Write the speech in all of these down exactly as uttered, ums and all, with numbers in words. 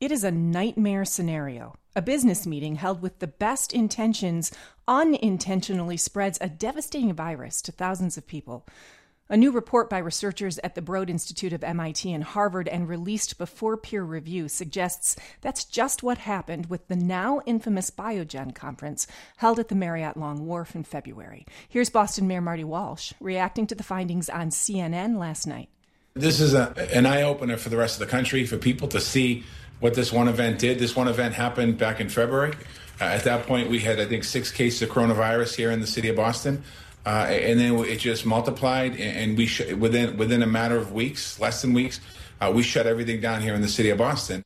It is a nightmare scenario. A business meeting held with the best intentions unintentionally spreads a devastating virus to thousands of people. A new report by researchers at the Broad Institute of M I T and Harvard and released before peer review suggests that's just what happened with the now infamous Biogen conference held at the Marriott Long Wharf in February. Here's Boston Mayor Marty Walsh reacting to the findings on C N N last night. This is a, an eye-opener for the rest of the country, for people to see what this one event did. This one event happened back in February. Uh, at that point, we had, I think, six cases of coronavirus here in the city of Boston. Uh, and then it just multiplied, and we sh- within within a matter of weeks, less than weeks, uh, we shut everything down here in the city of Boston.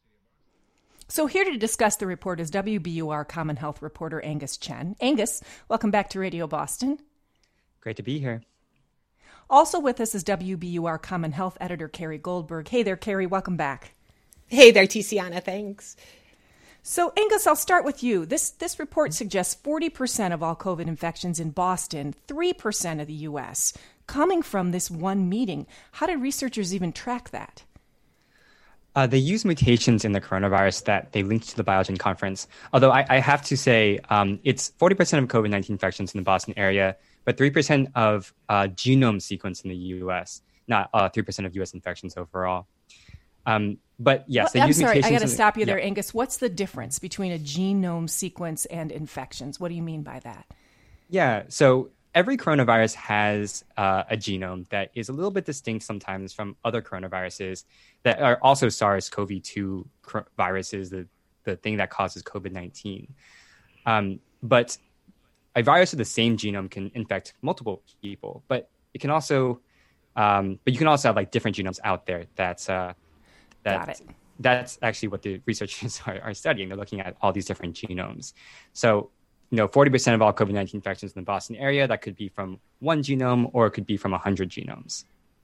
So here to discuss the report is W B U R Common Health reporter Angus Chen. Angus, welcome back to Radio Boston. Great to be here. Also with us is W B U R Common Health editor Carrie Goldberg. Hey there, Carrie. Welcome back. Hey there, Tiziana. Thanks. So, Angus, I'll start with you. This this report suggests forty percent of all COVID infections in Boston, three percent of the U S, coming from this one meeting. How did researchers even track that? Uh, they use mutations in the coronavirus that they linked to the Biogen conference. Although I, I have to say um, it's forty percent of COVID nineteen infections in the Boston area, but three percent of uh, genome sequence in the U S, not uh, three percent of U S infections overall. Um, but yes, well, they I'm use sorry, mutations. I got to stop you yeah. there, Angus. What's the difference between a genome sequence and infections? What do you mean by that? Yeah, so every coronavirus has uh, a genome that is a little bit distinct sometimes from other coronaviruses that are also SARS-C o V two cr- viruses, the, the thing that causes COVID nineteen. Um, but a virus with the same genome can infect multiple people, but it can also, um, but you can also have like different genomes out there that's uh, That, Got it. That's actually what the researchers are, are studying. They're looking at all these different genomes. So, you know, forty percent of all COVID nineteen infections in the Boston area, that could be from one genome or it could be from one hundred genomes.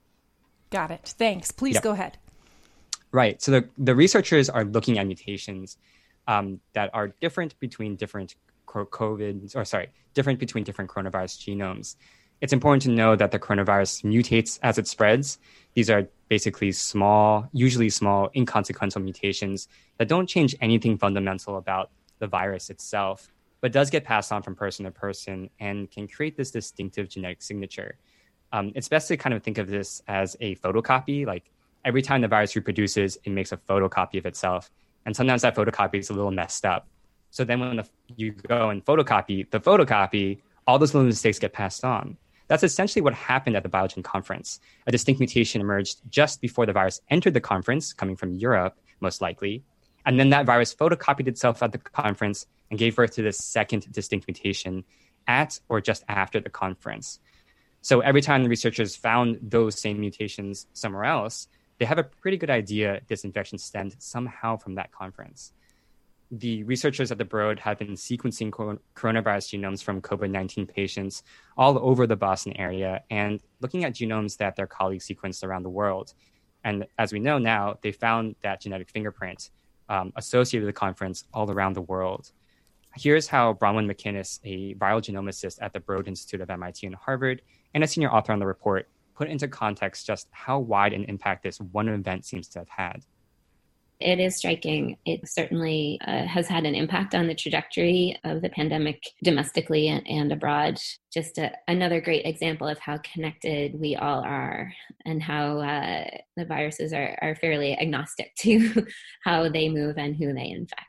Got it. Thanks. Please yep. go ahead. Right. So the, the researchers are looking at mutations um, that are different between different COVID, or sorry, different between different coronavirus genomes. It's important to know that the coronavirus mutates as it spreads. These are basically small, usually small, inconsequential mutations that don't change anything fundamental about the virus itself, but does get passed on from person to person and can create this distinctive genetic signature. Um, it's best to kind of think of this as a photocopy. Like every time the virus reproduces, it makes a photocopy of itself. And sometimes that photocopy is a little messed up. So then when the, you go and photocopy the photocopy, all those little mistakes get passed on. That's essentially what happened at the Biogen conference. A distinct mutation emerged just before the virus entered the conference, coming from Europe, most likely. And then that virus photocopied itself at the conference and gave birth to this second distinct mutation at or just after the conference. So every time the researchers found those same mutations somewhere else, they have a pretty good idea this infection stemmed somehow from that conference. The researchers at the Broad have been sequencing coronavirus genomes from COVID nineteen patients all over the Boston area and looking at genomes that their colleagues sequenced around the world. And as we know now, they found that genetic fingerprint um, associated with the conference all around the world. Here's how Bronwyn McInnes, a viral genomicist at the Broad Institute of M I T and Harvard, and a senior author on the report, put into context just how wide an impact this one event seems to have had. It is striking. It certainly uh, has had an impact on the trajectory of the pandemic domestically and, and abroad. Just a, another great example of how connected we all are and how uh, the viruses are, are fairly agnostic to how they move and who they infect.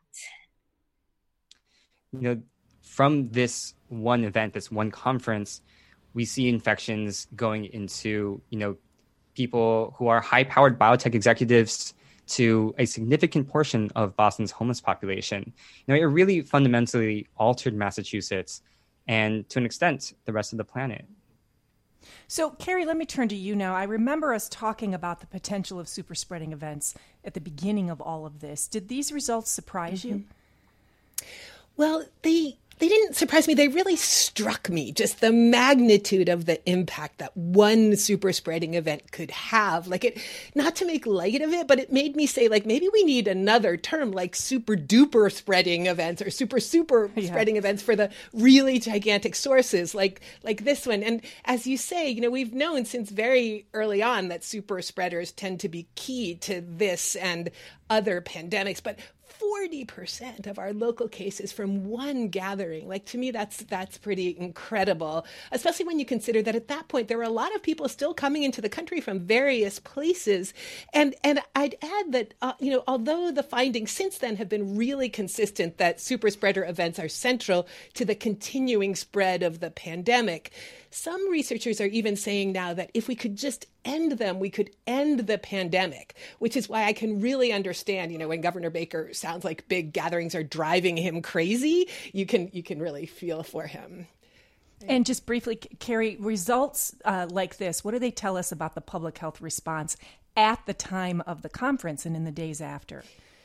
You know, from this one event, this one conference, we see infections going into, you know, people who are high-powered biotech executives to a significant portion of Boston's homeless population. You know, it really fundamentally altered Massachusetts and, to an extent, the rest of the planet. So, Carrie, let me turn to you now. I remember us talking about the potential of super spreading events at the beginning of all of this. Did these results surprise mm-hmm. you? Well, they they didn't surprise me. They really struck me, just the magnitude of the impact that one super spreading event could have. Like it, not to make light of it, but it made me say, like, maybe we need another term like super duper spreading events or super super yeah. spreading events for the really gigantic sources like like this one. And as you say, you know, we've known since very early on that super spreaders tend to be key to this and other pandemics, but forty percent of our local cases from one gathering. Like, to me, that's that's pretty incredible, especially when you consider that at that point, there were a lot of people still coming into the country from various places. And and I'd add that, uh, you know, although the findings since then have been really consistent that super spreader events are central to the continuing spread of the pandemic, some researchers are even saying now that if we could just end them, we could end the pandemic, which is why I can really understand, you know, when Governor Baker sounds like big gatherings are driving him crazy, you can you can really feel for him. And just briefly, Carrie, results uh, like this, what do they tell us about the public health response at the time of the conference and in the days after?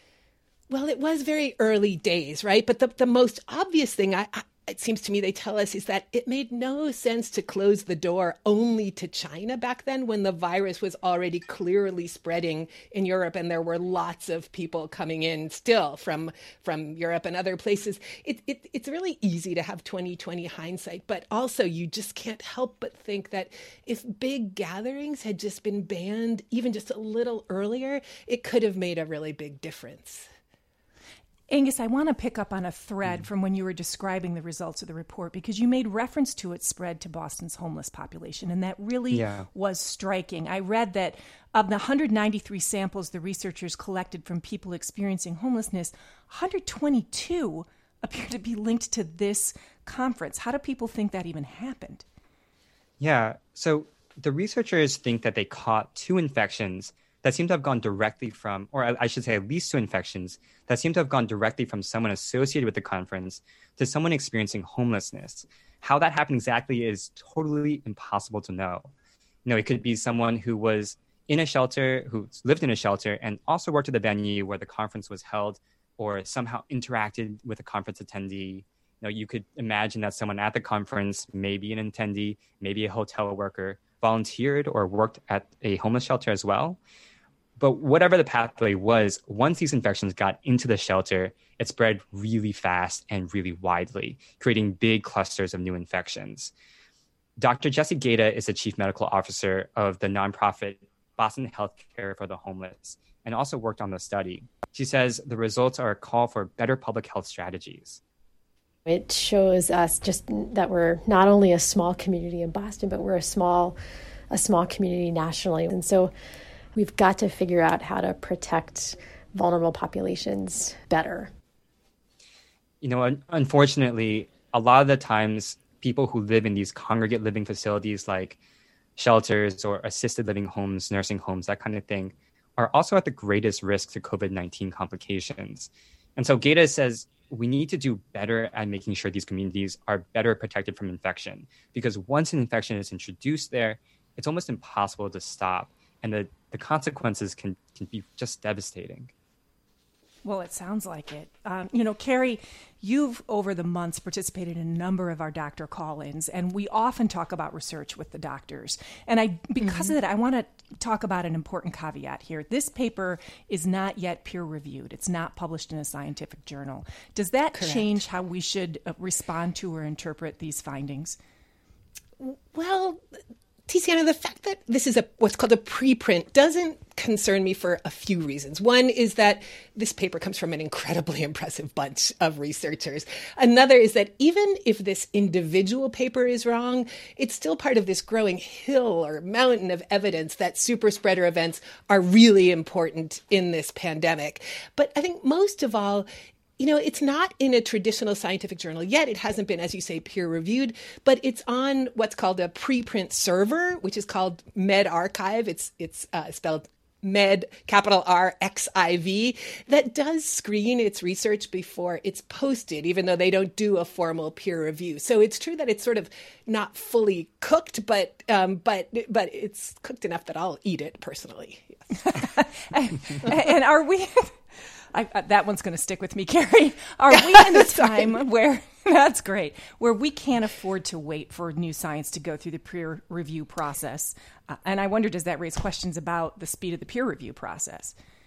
Well, it was very early days, right? But the, the most obvious thing, I, I, it seems to me they tell us, is that it made no sense to close the door only to China back then when the virus was already clearly spreading in Europe and there were lots of people coming in still from, from Europe and other places. It, it, it's really easy to have twenty twenty hindsight, but also you just can't help but think that if big gatherings had just been banned even just a little earlier, it could have made a really big difference. Angus, I want to pick up on a thread from when you were describing the results of the report, because you made reference to its spread to Boston's homeless population, and that really yeah. was striking. I read that of the one hundred ninety-three samples the researchers collected from people experiencing homelessness, one hundred twenty-two appear to be linked to this conference. How do people think that even happened? Yeah, so the researchers think that they caught two infections that seem to have gone directly from, or I should say at least two infections, that seem to have gone directly from someone associated with the conference to someone experiencing homelessness. How that happened exactly is totally impossible to know. You know, it could be someone who was in a shelter, who lived in a shelter, and also worked at the venue where the conference was held, or somehow interacted with a conference attendee. You know, you could imagine that someone at the conference, maybe an attendee, maybe a hotel worker, volunteered or worked at a homeless shelter as well. But whatever the pathway was, once these infections got into the shelter, it spread really fast and really widely, creating big clusters of new infections. Doctor Jessie Gata is the chief medical officer of the nonprofit Boston Healthcare for the Homeless and also worked on the study. She says the results are a call for better public health strategies. It shows us just that we're not only a small community in Boston, but we're a small, a small community nationally. And so we've got to figure out how to protect vulnerable populations better. You know, un- unfortunately, a lot of the times people who live in these congregate living facilities like shelters or assisted living homes, nursing homes, that kind of thing, are also at the greatest risk to COVID nineteen complications. And so Gata says we need to do better at making sure these communities are better protected from infection, because once an infection is introduced there, it's almost impossible to stop. And the, the consequences can, can be just devastating. Well, it sounds like it. Um, you know, Carrie, you've over the months participated in a number of our doctor call-ins, and we often talk about research with the doctors. And I, because mm-hmm. of that, I want to talk about an important caveat here. This paper is not yet peer-reviewed. It's not published in a scientific journal. Does that Correct. change how we should respond to or interpret these findings? Well, Tiziana, the fact that this is a what's called a preprint doesn't concern me for a few reasons. One is that this paper comes from an incredibly impressive bunch of researchers. Another is that even if this individual paper is wrong, it's still part of this growing hill or mountain of evidence that super spreader events are really important in this pandemic. But I think most of all, you know, it's not in a traditional scientific journal yet. It hasn't been, as you say, peer-reviewed, but it's on what's called a preprint server, which is called medRxiv. It's it's uh, spelled Med, capital R, X I V, that does screen its research before it's posted, even though they don't do a formal peer review. So it's true that it's sort of not fully cooked, but um, but but it's cooked enough that I'll eat it personally. Yes. and, and are we... I, uh, that one's going to stick with me, Carrie. Are we in a time where, that's great, where we can't afford to wait for new science to go through the peer review process? Uh, and I wonder, does that raise questions about the speed of the peer review process?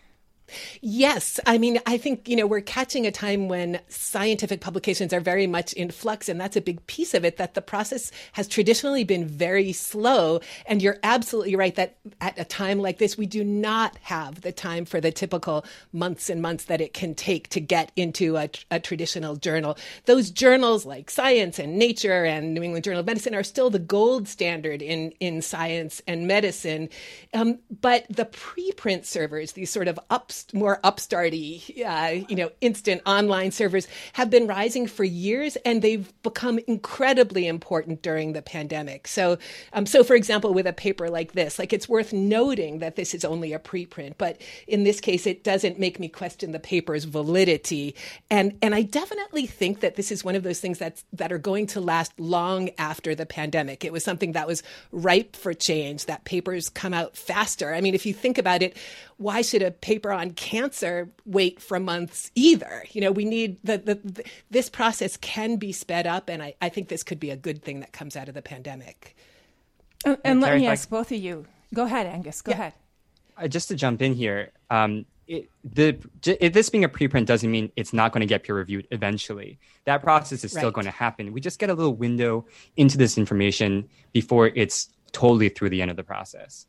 Yes. I mean, I think, you know, we're catching a time when scientific publications are very much in flux, and that's a big piece of it, that the process has traditionally been very slow. And you're absolutely right that at a time like this, we do not have the time for the typical months and months that it can take to get into a, a traditional journal. Those journals like Science and Nature and New England Journal of Medicine are still the gold standard in, in science and medicine. Um, but the preprint servers, these sort of up more upstarty, uh, you know, instant online servers have been rising for years, and they've become incredibly important during the pandemic. So, um, so for example, with a paper like this, like it's worth noting that this is only a preprint, but in this case, it doesn't make me question the paper's validity. And and I definitely think that this is one of those things that's that are going to last long after the pandemic. It was something that was ripe for change, that papers come out faster. I mean, if you think about it, why should a paper on cancer wait for months either? You know, we need the, the, the this process can be sped up, and I, I think this could be a good thing that comes out of the pandemic. And, and let me ask both of you. Go ahead, Angus. Go yeah. ahead. Uh, just to jump in here, um, it, the it, this being a preprint doesn't mean it's not going to get peer reviewed eventually. That process is still right. going to happen. We just get a little window into this information before it's totally through the end of the process.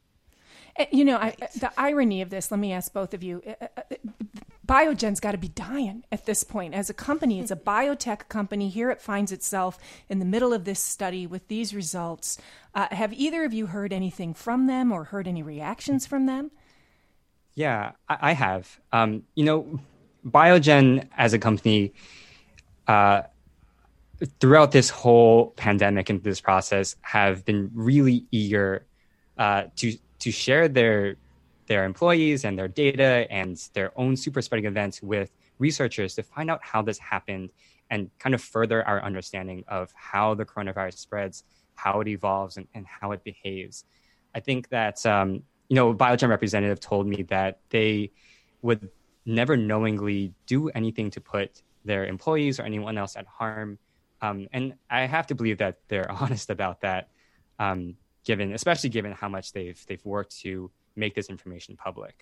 You know, I, the irony of this, let me ask both of you, Biogen's got to be dying at this point. As a company, it's a biotech company. Here it finds itself in the middle of this study with these results. Uh, have either of you heard anything from them or heard any reactions from them? Yeah, I, I have. Um, you know, Biogen as a company, uh, throughout this whole pandemic and this process, have been really eager uh, to to share their their employees and their data and their own super spreading events with researchers to find out how this happened and kind of further our understanding of how the coronavirus spreads, how it evolves, and, and how it behaves. I think that, um, you know, a Biogen representative told me that they would never knowingly do anything to put their employees or anyone else at harm. Um, and I have to believe that they're honest about that. Um, Given, especially given how much they've they've worked to make this information public.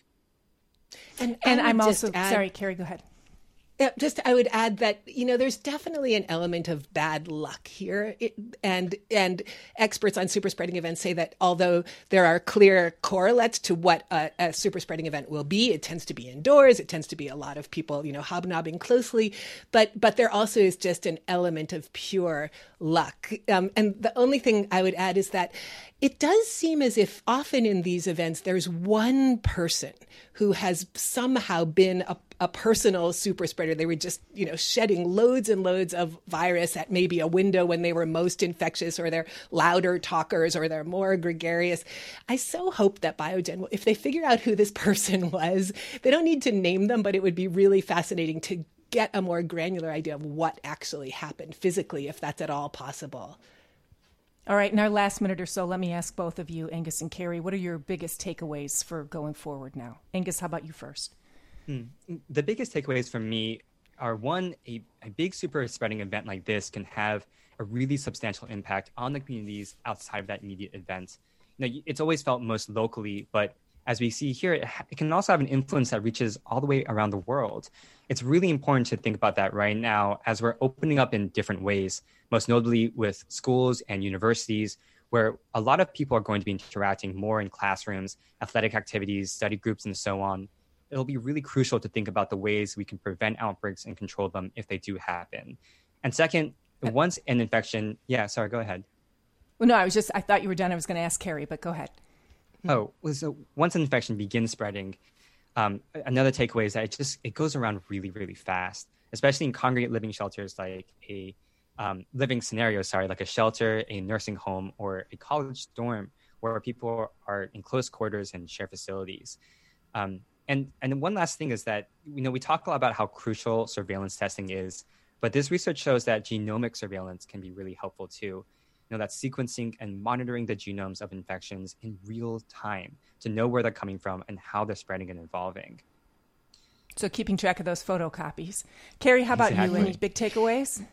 And and I'm also add, sorry, Carrie, go ahead. Yeah, just I would add that, you know, there's definitely an element of bad luck here. It, and and experts on super spreading events say that although there are clear correlates to what a, a super spreading event will be, it tends to be indoors, it tends to be a lot of people, you know, hobnobbing closely, but but there also is just an element of pure luck. Um, and the only thing I would add is that it does seem as if often in these events, there's one person who has somehow been a, a personal super spreader. They were just, you know, shedding loads and loads of virus at maybe a window when they were most infectious, or they're louder talkers, or they're more gregarious. I so hope that Biogen, if they figure out who this person was, they don't need to name them, but it would be really fascinating to get a more granular idea of what actually happened physically, if that's at all possible. All right, in our last minute or so, let me ask both of you, Angus and Carrie, what are your biggest takeaways for going forward now? Angus, how about you first? Hmm. The biggest takeaways for me are, one, a, a big super spreading event like this can have a really substantial impact on the communities outside of that immediate event. You know, it's always felt most locally, but as we see here, it, ha- it can also have an influence that reaches all the way around the world. It's really important to think about that right now as we're opening up in different ways, most notably with schools and universities, where a lot of people are going to be interacting more in classrooms, athletic activities, study groups, and so on. It'll be really crucial to think about the ways we can prevent outbreaks and control them if they do happen. And second, once an infection, yeah, sorry, go ahead. Well, no, I was just, I thought you were done. I was going to ask Carrie, but go ahead. Oh, so once an infection begins spreading, um, another takeaway is that it just, it goes around really, really fast, especially in congregate living shelters like a um, living scenario, sorry, like a shelter, a nursing home, or a college dorm where people are in close quarters and share facilities. Um, and, and one last thing is that, you know, we talk a lot about how crucial surveillance testing is, but this research shows that genomic surveillance can be really helpful too. You know, that's sequencing and monitoring the genomes of infections in real time to know where they're coming from and how they're spreading and evolving. So keeping track of those photocopies. Carrie, how about exactly. you? Any big takeaways?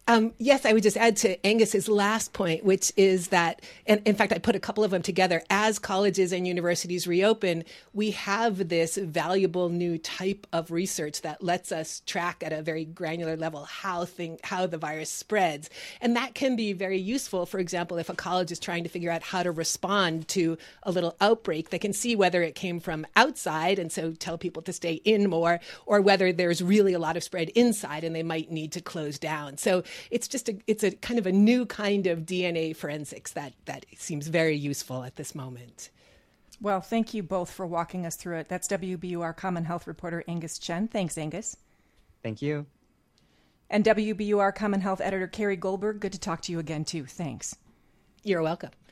Um, yes, I would just add to Angus's last point, which is that, and in fact, I put a couple of them together. As colleges and universities reopen, we have this valuable new type of research that lets us track at a very granular level how thing, how the virus spreads. And that can be very useful. For example, if a college is trying to figure out how to respond to a little outbreak, they can see whether it came from outside and so tell people to stay in more, or whether there's really a lot of spread inside and they might need to close down. So it's just a, it's a kind of a new kind of D N A forensics that, that seems very useful at this moment. Well, thank you both for walking us through it. That's W B U R Common Health reporter Angus Chen. Thanks, Angus. Thank you. And W B U R Common Health editor Carrie Goldberg. Good to talk to you again, too. Thanks. You're welcome.